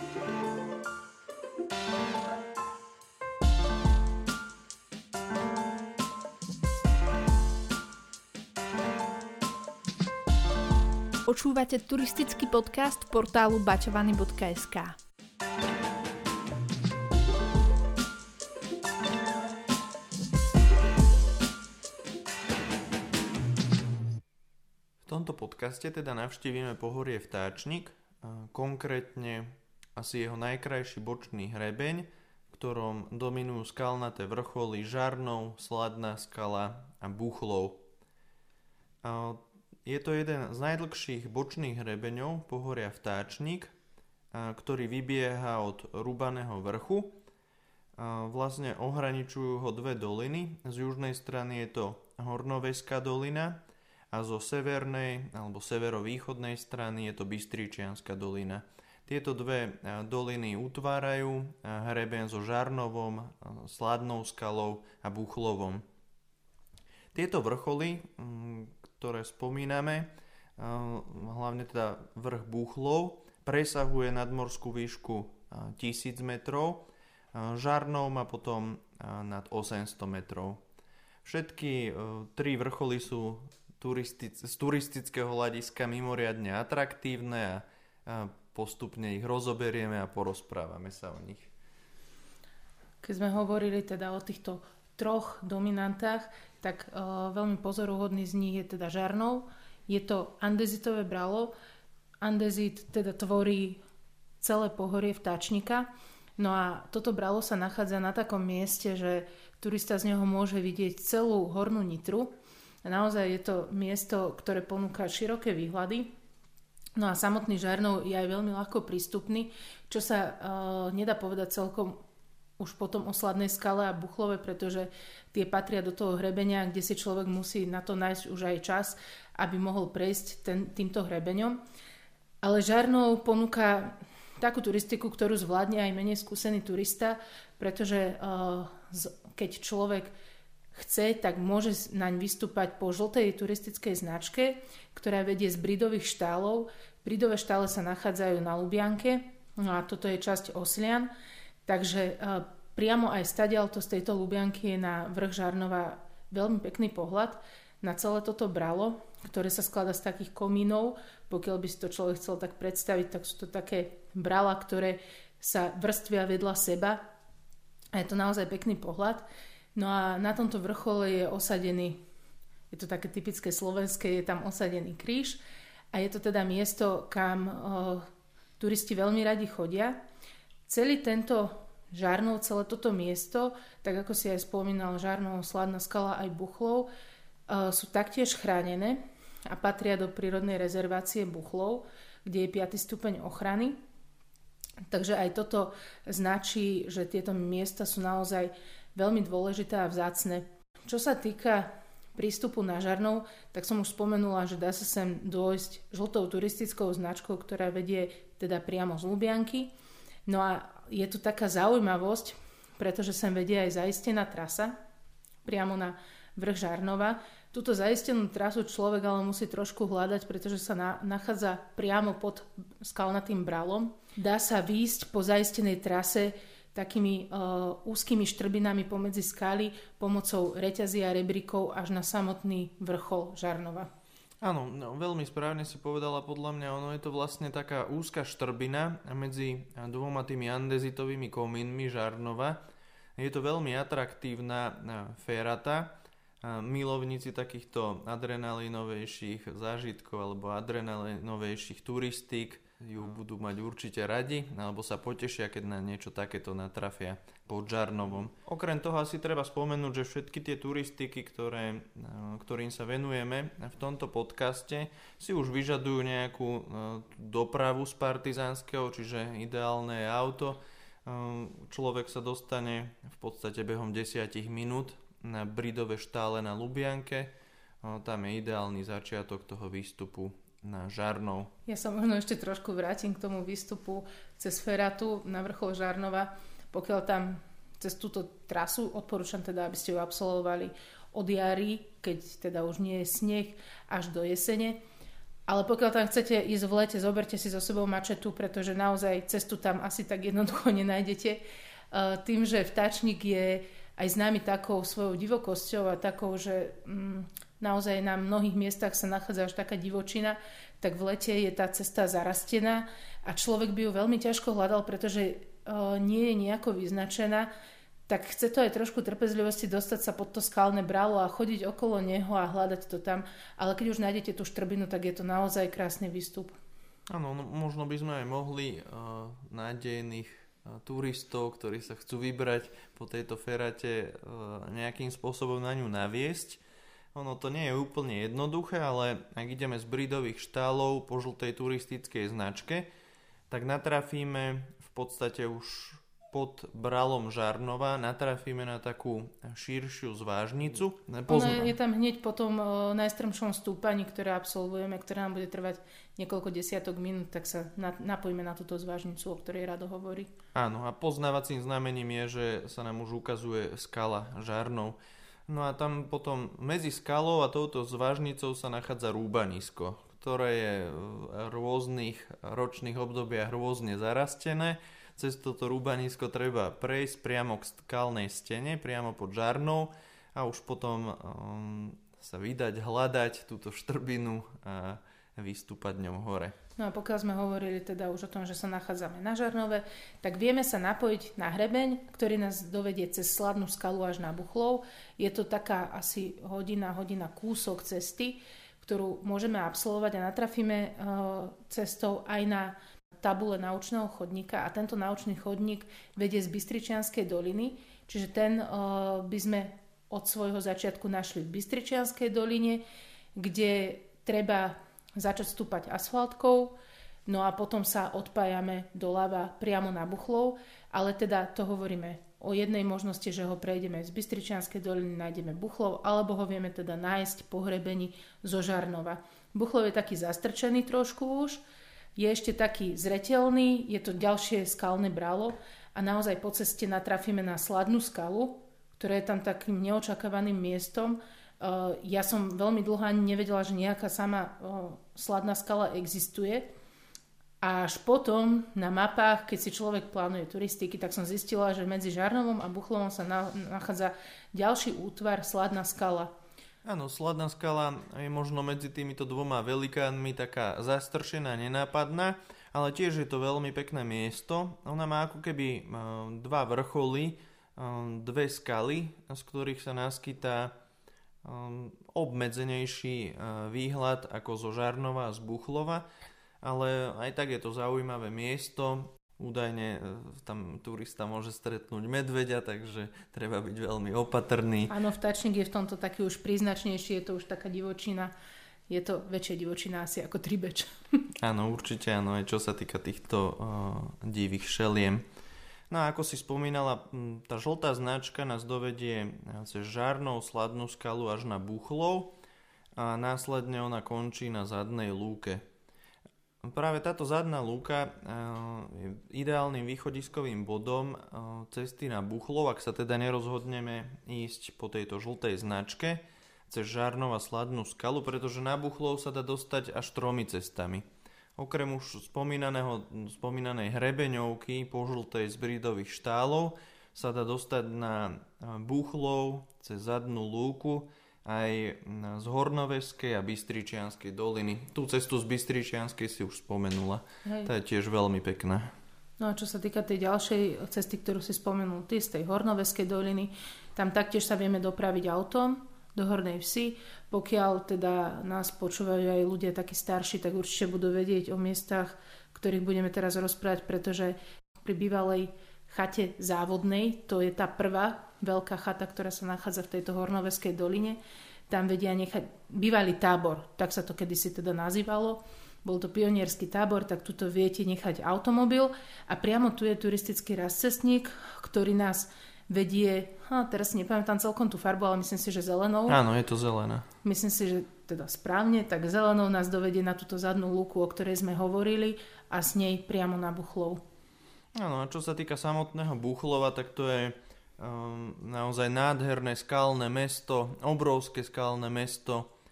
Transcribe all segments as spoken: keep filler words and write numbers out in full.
Počúvate turistický podcast portálu bačovany bodka es ká. V tomto podcaste teda navštívime pohorie Vtáčnik, konkrétne asi jeho najkrajší bočný hrebeň, v ktorom dominujú skalnaté vrcholy Žarnov, Sladná skala a Buchlov. Je to jeden z najdlhších bočných hrebeňov pohoria Vtáčnik, ktorý vybieha od Rubaného vrchu. Vlastne ohraničujú ho dve doliny. Z južnej strany je to Hornoveská dolina a zo severnej alebo severovýchodnej strany je to Bystričianska dolina. Tieto dve doliny utvárajú hrebeň so Žarnovom, Sladnou skalou a Buchlovom. Tieto vrcholy, ktoré spomíname, hlavne teda vrch Buchlov, presahuje nadmorskú výšku tisíc metrov, Žarnov má potom nad osemsto metrov. Všetky tri vrcholy sú turistic- z turistického hľadiska mimoriadne atraktívne a postupne ich rozoberieme a porozprávame sa o nich. Keď sme hovorili teda o týchto troch dominantách, tak uh, veľmi pozoruhodný z nich je teda Žarnov. Je to andezitové bralo. Andezit teda tvorí celé pohorie Vtáčnika. No a toto bralo sa nachádza na takom mieste, že turista z neho môže vidieť celú hornú Nitru. A naozaj je to miesto, ktoré ponúka široké výhľady. No a samotný Žarnov je aj veľmi ľahko prístupný, čo sa uh, nedá povedať celkom už potom o Sladnej skale a Buchlove, pretože tie patria do toho hrebenia, kde si človek musí na to nájsť už aj čas, aby mohol prejsť ten, týmto hrebeňom. Ale Žarnov ponúka takú turistiku, ktorú zvládne aj menej skúsený turista, pretože uh, keď človek chce, tak môže naň vystúpať po žltej turistickej značke, ktorá vedie z Bridových štálov. Bridové štále sa nachádzajú na Lubianke, no a toto je časť Oslian. Takže uh, priamo aj stadiaľto z tejto Lubianky je na vrch Žarnova veľmi pekný pohľad na celé toto bralo, ktoré sa skladá z takých komínov. Pokiaľ by si to človek chcel tak predstaviť, tak sú to také brala, ktoré sa vrstvia vedľa seba. A je to naozaj pekný pohľad. No a na tomto vrchole je osadený, je to také typické slovenské, je tam osadený kríž. A je to teda miesto, kam uh, turisti veľmi radi chodia. Celý tento Žarnov, celé toto miesto, tak ako si aj spomínal, Žarnov, Sladná skala aj Buchlov, uh, sú taktiež chránené a patria do prírodnej rezervácie Buchlov, kde je piaty stupeň ochrany. Takže aj toto značí, že tieto miesta sú naozaj veľmi dôležité a vzácne. Čo sa týka prístupu na Žarnov, tak som už spomenula, že dá sa sem dôjsť žltou turistickou značkou, ktorá vedie teda priamo z Lubianky. No a je tu taká zaujímavosť, pretože sem vedie aj zaistená trasa priamo na vrch Žarnova. Túto zaistenú trasu človek ale musí trošku hľadať, pretože sa na, nachádza priamo pod skalnatým bralom. Dá sa výjsť po zaistenej trase takými uh, úzkými štrbinami pomedzi skaly pomocou reťazí a rebríkov až na samotný vrchol Žarnova. Áno, no, veľmi správne si povedala, podľa mňa ono je to vlastne taká úzka štrbina medzi dvoma tými andezitovými komínmi Žarnova. Je to veľmi atraktívna férata. Milovníci takýchto adrenalinovejších zážitkov alebo adrenalinovejších turistík ju budú mať určite radi alebo sa potešia, keď na niečo takéto natrafia pod Žarnovom. Okrem toho asi treba spomenúť, že všetky tie turistiky, ktoré, ktorým sa venujeme v tomto podcaste, si už vyžadujú nejakú dopravu z Partizánskeho, čiže ideálne je auto. Človek sa dostane v podstate behom desať minút na Bridové štále na Lubianke. Tam je ideálny začiatok toho výstupu na Žarnov. Ja sa možno ešte trošku vrátim k tomu výstupu cez feratu na vrchol Žarnova. Pokiaľ tam cez túto trasu, odporúčam teda, aby ste ju absolvovali od jary, keď teda už nie je sneh, až do jesene. Ale pokiaľ tam chcete ísť v lete, zoberte si so sebou mačetu, pretože naozaj cestu tam asi tak jednoducho nenájdete. Tým, že vtáčnik je aj známy takou svojou divokosťou a takou, že mm, naozaj na mnohých miestach sa nachádza až taká divočina, tak v lete je tá cesta zarastená a človek by ju veľmi ťažko hľadal, pretože uh, nie je nejako vyznačená, tak chce to aj trošku trpezlivosti dostať sa pod to skalné bralo a chodiť okolo neho a hľadať to tam. Ale keď už nájdete tú štrbinu, tak je to naozaj krásny výstup. Áno, no, možno by sme aj mohli uh, nádejných uh, turistov, ktorí sa chcú vybrať po tejto ferate, uh, nejakým spôsobom na ňu naviesť. Ono to nie je úplne jednoduché, ale ak ideme z Bridových štálov po žltej turistickej značke, tak natrafíme v podstate už pod bralom Žarnova, natrafíme na takú širšiu zvážnicu. Ono je tam hneď po tom uh, najstrmšom stúpaní, ktoré absolvujeme, ktorá nám bude trvať niekoľko desiatok minút, tak sa na, napojíme na túto zvážnicu, o ktorej Rado hovorí. Áno, a poznávacím znamením je, že sa nám už ukazuje skala Žarnov. No a tam potom medzi skalou a touto zvážnicou sa nachádza rúbanisko, ktoré je v rôznych ročných obdobiach rôzne zarastené. Cez toto rúbanisko treba prejsť priamo k skalnej stene, priamo pod Žarnou a už potom um, sa vydať, hľadať túto štrbinu a vystúpať ňou hore. No a pokiaľ sme hovorili teda už o tom, že sa nachádzame na Žarnove, tak vieme sa napojiť na hrebeň, ktorý nás dovedie cez Sladnú skalu až na Buchlov. Je to taká asi hodina, hodina kúsok cesty, ktorú môžeme absolvovať a natrafíme uh, cestou aj na tabule naučného chodníka a tento naučný chodník vedie z Bystričianskej doliny, čiže ten uh, by sme od svojho začiatku našli v Bystričianskej doline, kde treba začať stúpať asfaltkou, no a potom sa odpájame doľava priamo na Buchlov, ale teda to hovoríme o jednej možnosti, že ho prejdeme z Bystričianskej doliny, nájdeme Buchlov, alebo ho vieme teda nájsť po hrebení zo Žarnova. Buchlov je taký zastrčený trošku už, je ešte taký zreteľný, je to ďalšie skalné bralo a naozaj po ceste natrafíme na Sladnú skalu, ktorá je tam takým neočakávaným miestom. Ja som veľmi dlho ani nevedela, že nejaká sama Sladná skala existuje. A až potom na mapách, keď si človek plánuje turistiky, tak som zistila, že medzi Žarnovom a Buchlovom sa nachádza ďalší útvar Sladná skala. Áno, Sladná skala je možno medzi týmito dvoma velikánmi taká zastršená, nenápadná, ale tiež je to veľmi pekné miesto. Ona má ako keby dva vrcholy, dve skaly, z ktorých sa naskytá obmedzenejší výhľad ako zo Žarnova a z Buchlova, ale aj tak je to zaujímavé miesto. Údajne tam turista môže stretnúť medveďa, takže treba byť veľmi opatrný. Áno, vtáčnik je v tomto taký už príznačnejší, je to už taká divočina. Je to väčšia divočina asi ako Tribeč. Áno, určite áno, aj čo sa týka týchto uh, divých šeliem. No a ako si spomínala, tá žltá značka nás dovedie cez Žarnov, Sladnú skalu až na Buchlov a následne ona končí na Zadnej lúke. Práve táto zadná lúka je ideálnym východiskovým bodom cesty na Buchlov, ak sa teda nerozhodneme ísť po tejto žltej značke cez Žarnov a Sladnú skalu, pretože na Buchlov sa dá dostať až tromi cestami. Okrem už spomínaného, spomínanej hrebeňovky po žltej z Bridových štálov sa dá dostať na Buchlov cez Zadnú lúku aj z Hornoveskej a Bystričianskej doliny. Tú cestu z Bystričianskej si už spomenula. Hej. Tá je tiež veľmi pekná. No a čo sa týka tej ďalšej cesty, ktorú si spomenul ty, z tej Hornoveskej doliny, tam taktiež sa vieme dopraviť autom do Hornej Vsi. Pokiaľ teda nás počúvajú aj ľudia takí starší, tak určite budú vedieť o miestach, ktorých budeme teraz rozprávať, pretože pri bývalej chate Závodnej, to je tá prvá veľká chata, ktorá sa nachádza v tejto Hornoveskej doline. Tam vedia nechať bývalý tábor, tak sa to kedysi teda nazývalo. Bol to pionierský tábor, tak tuto viete nechať automobil a priamo tu je turistický razcestník, ktorý nás vedie, ha, teraz si nepamätám celkom tú farbu, ale myslím si, že zelenou. Áno, je to zelená. Myslím si, že teda správne, tak zelenou nás dovedie na túto zadnú lúku, o ktorej sme hovorili a s nej priamo na Buchlov. Áno, a čo sa týka samotného Buchlova, tak to je um, naozaj nádherné skalné mesto, obrovské skalné mesto,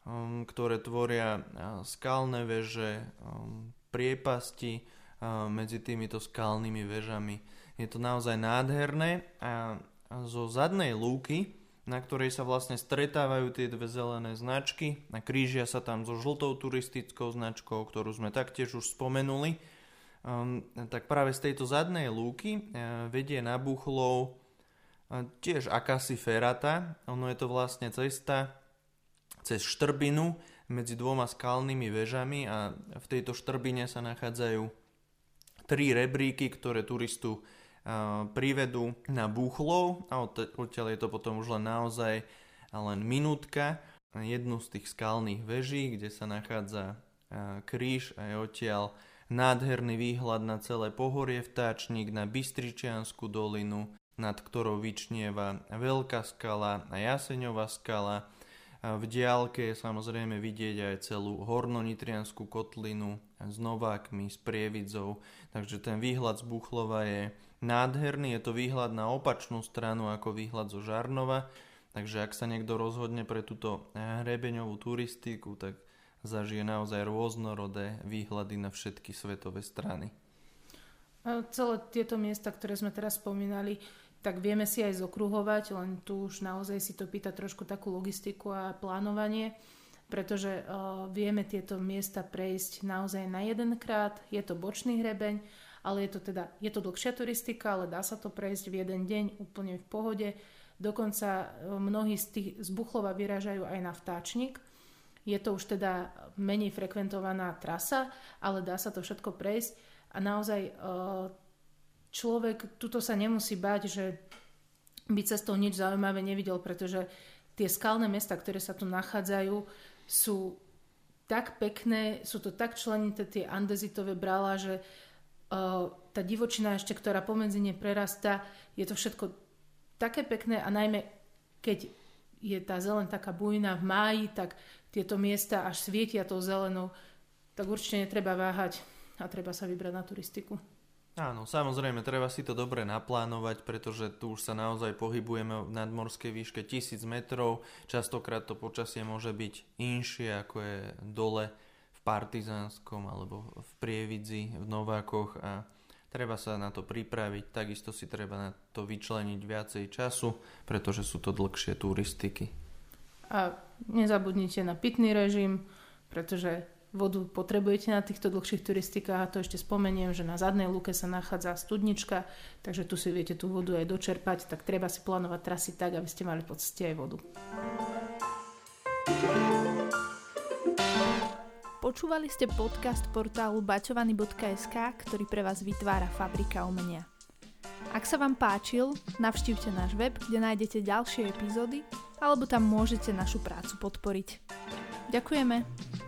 um, ktoré tvoria uh, skalné veže, um, priepasti uh, medzi týmito skalnými vežami. Je to naozaj nádherné a zo zadnej lúky, na ktorej sa vlastne stretávajú tie dve zelené značky a krížia sa tam so žltou turistickou značkou, ktorú sme taktiež už spomenuli, um, tak práve z tejto zadnej lúky uh, vedie na Buchlov uh, tiež akási ferata. Ono je to vlastne cesta cez štrbinu medzi dvoma skalnými vežami a v tejto štrbine sa nachádzajú tri rebríky, ktoré turistu uh, privedú na Buchlov a odtiaľ je to potom už len naozaj len minútka na jednu z tých skalných veží, kde sa nachádza uh, kríž a je odtiaľ nádherný výhľad na celé pohorie Vtáčnik, na Bystričiansku dolinu, nad ktorou vyčnieva Veľká skala a Jaseňová skala. V diaľke je samozrejme vidieť aj celú Hornonitriansku kotlinu s Novákmi, s Prievidzou. Takže ten výhľad z Buchlova je nádherný. Je to výhľad na opačnú stranu ako výhľad zo Žarnova. Takže ak sa niekto rozhodne pre túto hrebeňovú turistiku, tak zažije naozaj rôznorodé výhľady na všetky svetové strany. A celé tieto miesta, ktoré sme teraz spomínali, tak vieme si aj zokruhovať, len tu už naozaj si to pýta trošku takú logistiku a plánovanie, pretože uh, vieme tieto miesta prejsť naozaj na jedenkrát, je to bočný hrebeň, ale je to teda, je to dlhšia turistika, ale dá sa to prejsť v jeden deň úplne v pohode. Dokonca uh, mnohí z, tých, z Buchlova vyrážajú aj na Vtáčnik. Je to už teda menej frekventovaná trasa, ale dá sa to všetko prejsť a naozaj uh, človek tuto sa nemusí báť, že by cestou nič zaujímavé nevidel, pretože tie skalné mesta, ktoré sa tu nachádzajú, sú tak pekné, sú to tak členité tie andezitové brala, že uh, tá divočina ešte, ktorá pomedzi ne prerastá, je to všetko také pekné a najmä keď je tá zeleň taká bujná v máji, tak tieto miesta až svietia tou zelenou, tak určite netreba váhať a treba sa vybrať na turistiku. Áno, samozrejme, treba si to dobre naplánovať, pretože tu už sa naozaj pohybujeme v nadmorskej výške tisíc metrov. Častokrát to počasie môže byť inšie, ako je dole v Partizánskom alebo v Prievidzi, v Novákoch a treba sa na to pripraviť. Takisto si treba na to vyčleniť viacej času, pretože sú to dlhšie turistiky. A nezabudnite na pitný režim, pretože vodu potrebujete na týchto dlhších turistikách a to ešte spomeniem, že na zadnej lúke sa nachádza studnička, takže tu si viete tú vodu aj dočerpať, tak treba si plánovať trasy tak, aby ste mali po ceste aj vodu. Počúvali ste podcast portálu bačovany bodka es ká, ktorý pre vás vytvára Fabrika umenia. Ak sa vám páčil, navštívte náš web, kde nájdete ďalšie epizódy, alebo tam môžete našu prácu podporiť. Ďakujeme!